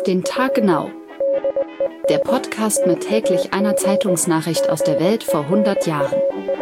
Auf den Tag genau. Der Podcast mit täglich einer Zeitungsnachricht aus der Welt vor 100 Jahren.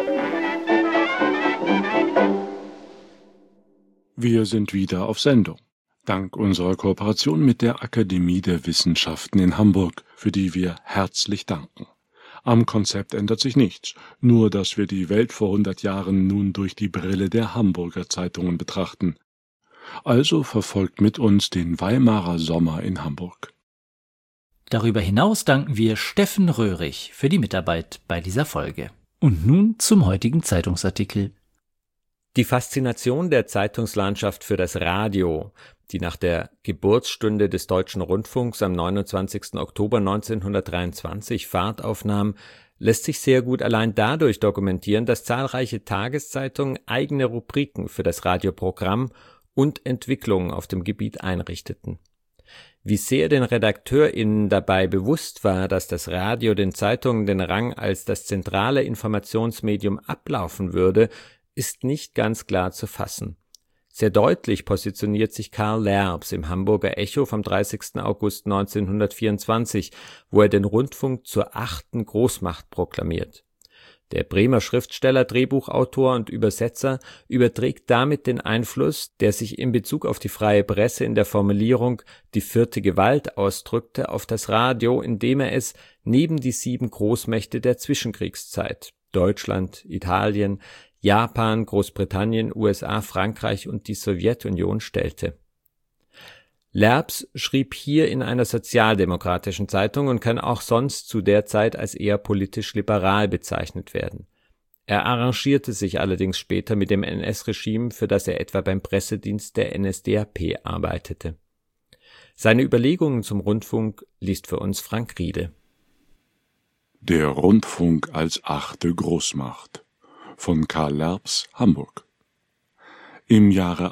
Wir sind wieder auf Sendung. Dank unserer Kooperation mit der Akademie der Wissenschaften in Hamburg, für die wir herzlich danken. Am Konzept ändert sich nichts, nur dass wir die Welt vor 100 Jahren nun durch die Brille der Hamburger Zeitungen betrachten. Also verfolgt mit uns den Weimarer Sommer in Hamburg. Darüber hinaus danken wir Steffen Röhrig für die Mitarbeit bei dieser Folge. Und nun zum heutigen Zeitungsartikel. Die Faszination der Zeitungslandschaft für das Radio, die nach der Geburtsstunde des Deutschen Rundfunks am 29. Oktober 1923 Fahrt aufnahm, lässt sich sehr gut allein dadurch dokumentieren, dass zahlreiche Tageszeitungen eigene Rubriken für das Radioprogramm und Entwicklungen auf dem Gebiet einrichteten. Wie sehr den RedakteurInnen dabei bewusst war, dass das Radio den Zeitungen den Rang als das zentrale Informationsmedium ablaufen würde, ist nicht ganz klar zu fassen. Sehr deutlich positioniert sich Karl Lerps im Hamburger Echo vom 30. August 1924, wo er den Rundfunk zur 8. Großmacht proklamiert. Der Bremer Schriftsteller, Drehbuchautor und Übersetzer überträgt damit den Einfluss, der sich in Bezug auf die freie Presse in der Formulierung »die vierte Gewalt« ausdrückte, auf das Radio, indem er es neben die 7 Großmächte der Zwischenkriegszeit Deutschland, Italien, Japan, Großbritannien, USA, Frankreich und die Sowjetunion stellte. Lerps schrieb hier in einer sozialdemokratischen Zeitung und kann auch sonst zu der Zeit als eher politisch liberal bezeichnet werden. Er arrangierte sich allerdings später mit dem NS-Regime, für das er etwa beim Pressedienst der NSDAP arbeitete. Seine Überlegungen zum Rundfunk liest für uns Frank Riede. Der Rundfunk als 8. Großmacht von Karl Lerps, Hamburg. Im Jahre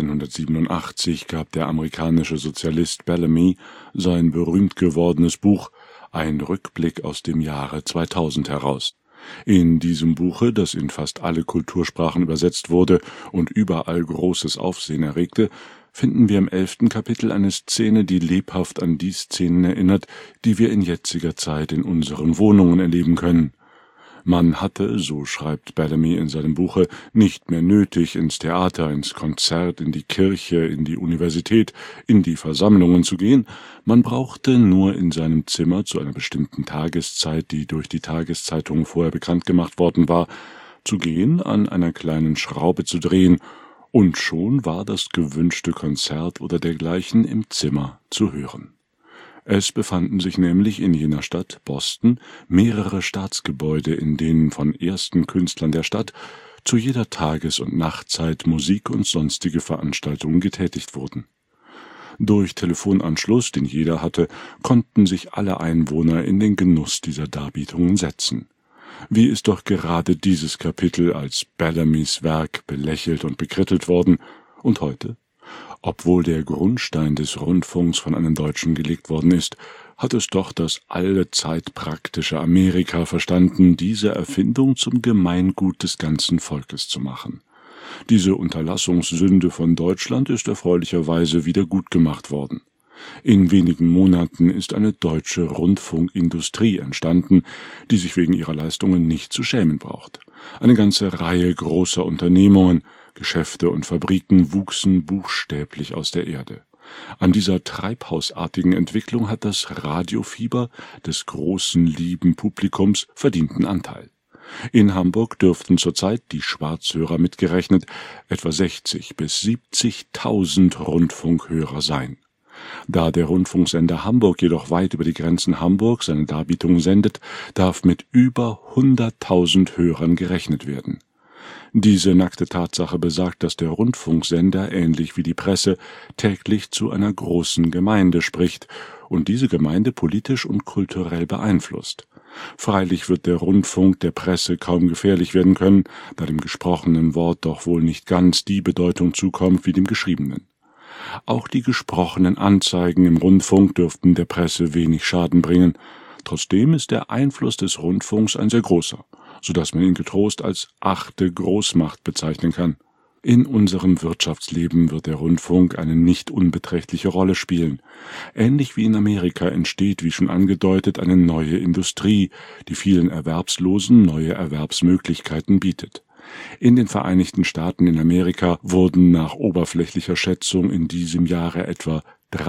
1887 gab der amerikanische Sozialist Bellamy sein berühmt gewordenes Buch Ein Rückblick aus dem Jahre 2000 heraus. In diesem Buche, das in fast alle Kultursprachen übersetzt wurde und überall großes Aufsehen erregte, finden wir im 11. Kapitel eine Szene, die lebhaft an die Szenen erinnert, die wir in jetziger Zeit in unseren Wohnungen erleben können. Man hatte, so schreibt Bellamy in seinem Buche, nicht mehr nötig, ins Theater, ins Konzert, in die Kirche, in die Universität, in die Versammlungen zu gehen. Man brauchte nur in seinem Zimmer zu einer bestimmten Tageszeit, die durch die Tageszeitungen vorher bekannt gemacht worden war, zu gehen, an einer kleinen Schraube zu drehen, und schon war das gewünschte Konzert oder dergleichen im Zimmer zu hören. Es befanden sich nämlich in jener Stadt, Boston, mehrere Staatsgebäude, in denen von ersten Künstlern der Stadt zu jeder Tages- und Nachtzeit Musik und sonstige Veranstaltungen getätigt wurden. Durch Telefonanschluss, den jeder hatte, konnten sich alle Einwohner in den Genuss dieser Darbietungen setzen. Wie ist doch gerade dieses Kapitel als Bellamys Werk belächelt und bekrittelt worden, und heute? Obwohl der Grundstein des Rundfunks von einem Deutschen gelegt worden ist, hat es doch das allezeit praktische Amerika verstanden, diese Erfindung zum Gemeingut des ganzen Volkes zu machen. Diese Unterlassungssünde von Deutschland ist erfreulicherweise wieder gut gemacht worden. In wenigen Monaten ist eine deutsche Rundfunkindustrie entstanden, die sich wegen ihrer Leistungen nicht zu schämen braucht. Eine ganze Reihe großer Unternehmungen, Geschäfte und Fabriken wuchsen buchstäblich aus der Erde. An dieser treibhausartigen Entwicklung hat das Radiofieber des großen, lieben Publikums verdienten Anteil. In Hamburg dürften zurzeit, die Schwarzhörer mitgerechnet, etwa 60.000 bis 70.000 Rundfunkhörer sein. Da der Rundfunksender Hamburg jedoch weit über die Grenzen Hamburgs seine Darbietungen sendet, darf mit über 100.000 Hörern gerechnet werden. Diese nackte Tatsache besagt, dass der Rundfunksender, ähnlich wie die Presse, täglich zu einer großen Gemeinde spricht und diese Gemeinde politisch und kulturell beeinflusst. Freilich wird der Rundfunk der Presse kaum gefährlich werden können, da dem gesprochenen Wort doch wohl nicht ganz die Bedeutung zukommt wie dem geschriebenen. Auch die gesprochenen Anzeigen im Rundfunk dürften der Presse wenig Schaden bringen. Trotzdem ist der Einfluss des Rundfunks ein sehr großer, so dass man ihn getrost als 8. Großmacht bezeichnen kann. In unserem Wirtschaftsleben wird der Rundfunk eine nicht unbeträchtliche Rolle spielen. Ähnlich wie in Amerika entsteht, wie schon angedeutet, eine neue Industrie, die vielen Erwerbslosen neue Erwerbsmöglichkeiten bietet. In den Vereinigten Staaten in Amerika wurden nach oberflächlicher Schätzung in diesem Jahre etwa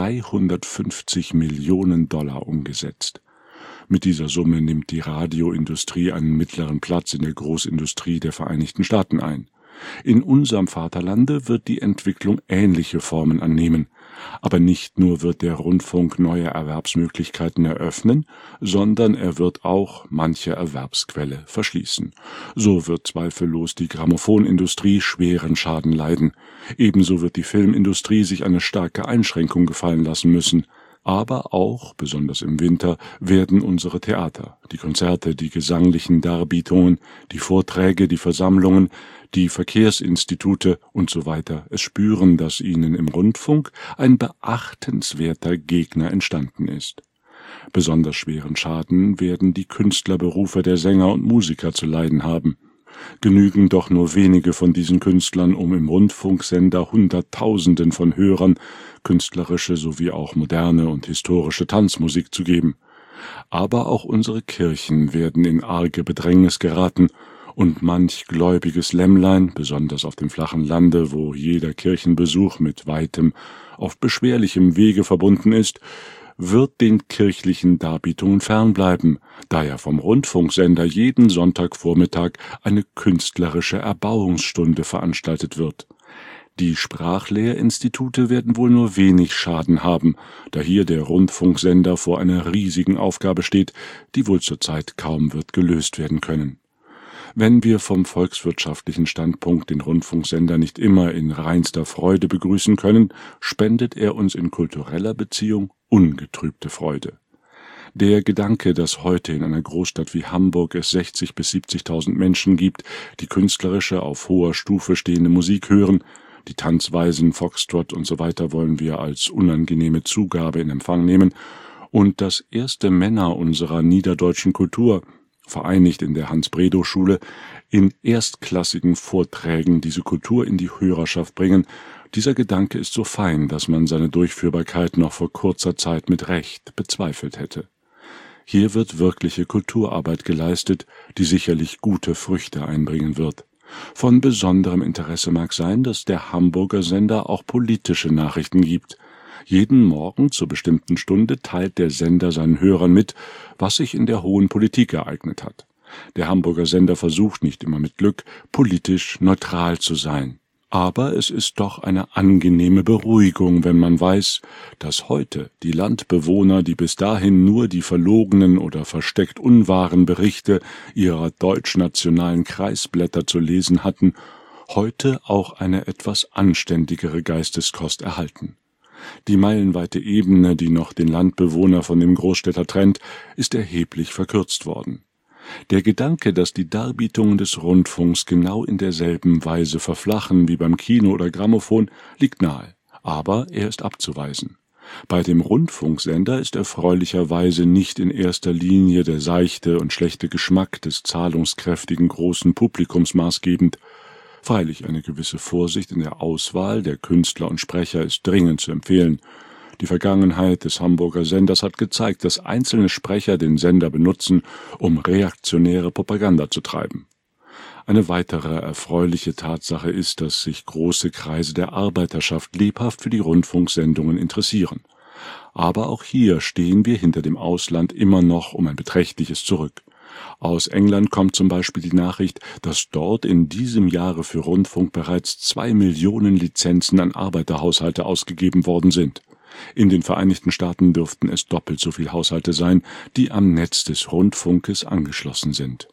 350 Millionen Dollar umgesetzt. Mit dieser Summe nimmt die Radioindustrie einen mittleren Platz in der Großindustrie der Vereinigten Staaten ein. In unserem Vaterlande wird die Entwicklung ähnliche Formen annehmen. Aber nicht nur wird der Rundfunk neue Erwerbsmöglichkeiten eröffnen, sondern er wird auch manche Erwerbsquelle verschließen. So wird zweifellos die Grammophonindustrie schweren Schaden leiden. Ebenso wird die Filmindustrie sich eine starke Einschränkung gefallen lassen müssen. Aber auch, besonders im Winter, werden unsere Theater, die Konzerte, die gesanglichen Darbietungen, die Vorträge, die Versammlungen, die Verkehrsinstitute und so weiter es spüren, dass ihnen im Rundfunk ein beachtenswerter Gegner entstanden ist. Besonders schweren Schaden werden die Künstlerberufe der Sänger und Musiker zu leiden haben. Genügen doch nur wenige von diesen Künstlern, um im Rundfunksender Hunderttausenden von Hörern künstlerische sowie auch moderne und historische Tanzmusik zu geben. Aber auch unsere Kirchen werden in arge Bedrängnis geraten, und manch gläubiges Lämmlein, besonders auf dem flachen Lande, wo jeder Kirchenbesuch mit weitem, oft beschwerlichem Wege verbunden ist, wird den kirchlichen Darbietungen fernbleiben, da ja vom Rundfunksender jeden Sonntagvormittag eine künstlerische Erbauungsstunde veranstaltet wird. Die Sprachlehrinstitute werden wohl nur wenig Schaden haben, da hier der Rundfunksender vor einer riesigen Aufgabe steht, die wohl zurzeit kaum wird gelöst werden können. Wenn wir vom volkswirtschaftlichen Standpunkt den Rundfunksender nicht immer in reinster Freude begrüßen können, spendet er uns in kultureller Beziehung ungetrübte Freude. Der Gedanke, dass heute in einer Großstadt wie Hamburg es 60.000 bis 70.000 Menschen gibt, die künstlerische, auf hoher Stufe stehende Musik hören, die Tanzweisen, Foxtrot und so weiter wollen wir als unangenehme Zugabe in Empfang nehmen, und dass erste Männer unserer niederdeutschen Kultur, vereinigt in der Hans-Bredow-Schule, in erstklassigen Vorträgen diese Kultur in die Hörerschaft bringen. Dieser Gedanke ist so fein, dass man seine Durchführbarkeit noch vor kurzer Zeit mit Recht bezweifelt hätte. Hier wird wirkliche Kulturarbeit geleistet, die sicherlich gute Früchte einbringen wird. Von besonderem Interesse mag sein, dass der Hamburger Sender auch politische Nachrichten gibt. Jeden Morgen zur bestimmten Stunde teilt der Sender seinen Hörern mit, was sich in der hohen Politik ereignet hat. Der Hamburger Sender versucht nicht immer mit Glück, politisch neutral zu sein. Aber es ist doch eine angenehme Beruhigung, wenn man weiß, dass heute die Landbewohner, die bis dahin nur die verlogenen oder versteckt unwahren Berichte ihrer deutschnationalen Kreisblätter zu lesen hatten, heute auch eine etwas anständigere Geisteskost erhalten. Die meilenweite Ebene, die noch den Landbewohner von dem Großstädter trennt, ist erheblich verkürzt worden. Der Gedanke, dass die Darbietungen des Rundfunks genau in derselben Weise verflachen wie beim Kino oder Grammophon, liegt nahe, aber er ist abzuweisen. Bei dem Rundfunksender ist erfreulicherweise nicht in erster Linie der seichte und schlechte Geschmack des zahlungskräftigen großen Publikums maßgebend. Freilich eine gewisse Vorsicht in der Auswahl der Künstler und Sprecher ist dringend zu empfehlen. Die Vergangenheit des Hamburger Senders hat gezeigt, dass einzelne Sprecher den Sender benutzen, um reaktionäre Propaganda zu treiben. Eine weitere erfreuliche Tatsache ist, dass sich große Kreise der Arbeiterschaft lebhaft für die Rundfunksendungen interessieren. Aber auch hier stehen wir hinter dem Ausland immer noch um ein beträchtliches zurück. Aus England kommt zum Beispiel die Nachricht, dass dort in diesem Jahre für Rundfunk bereits 2 Millionen Lizenzen an Arbeiterhaushalte ausgegeben worden sind. In den Vereinigten Staaten dürften es doppelt so viele Haushalte sein, die am Netz des Rundfunkes angeschlossen sind.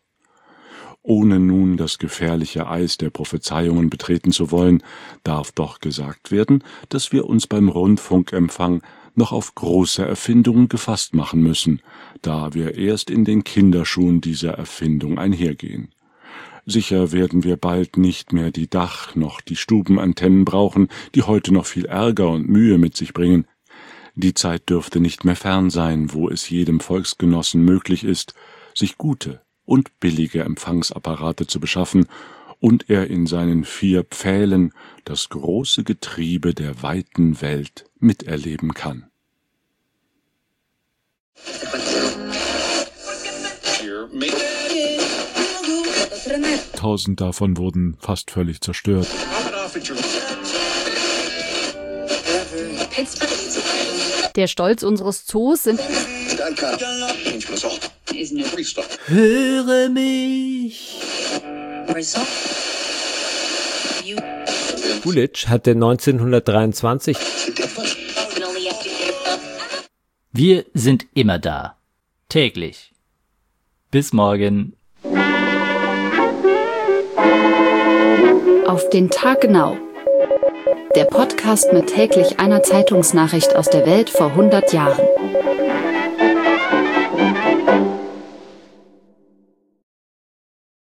Ohne nun das gefährliche Eis der Prophezeiungen betreten zu wollen, darf doch gesagt werden, dass wir uns beim Rundfunkempfang noch auf große Erfindungen gefasst machen müssen, da wir erst in den Kinderschuhen dieser Erfindung einhergehen. Sicher werden wir bald nicht mehr die Dach- noch die Stubenantennen brauchen, die heute noch viel Ärger und Mühe mit sich bringen. Die Zeit dürfte nicht mehr fern sein, wo es jedem Volksgenossen möglich ist, sich gute und billige Empfangsapparate zu beschaffen und er in seinen 4 Pfählen das große Getriebe der weiten Welt miterleben kann. Tausend davon wurden fast völlig zerstört. Der Stolz unseres Zoos sind... Höre mich! Coolidge hatte 1923 Wir sind immer da. Täglich. Bis morgen. Auf den Tag genau. Der Podcast mit täglich einer Zeitungsnachricht aus der Welt vor 100 Jahren.